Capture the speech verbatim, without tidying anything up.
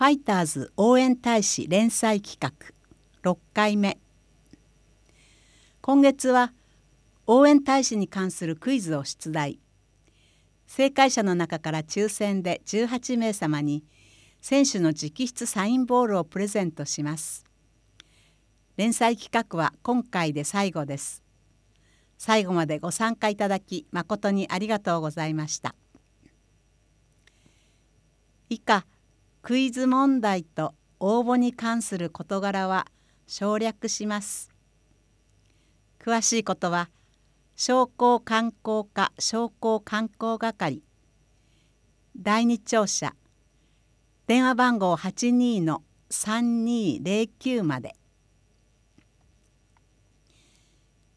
ファイターズ応援大使連載企画ろっかいめ。今月は応援大使に関するクイズを出題。正解者の中から抽選でじゅうはちめいさまに選手の直筆サインボールをプレゼントします。連載企画は今回で最後です。最後までご参加いただき誠にありがとうございました。以下クイズ問題と応募に関する事柄は省略します。詳しいことは商工観光課商工観光係だいに庁舎電話番号 はちにーのさんにーぜろきゅう まで。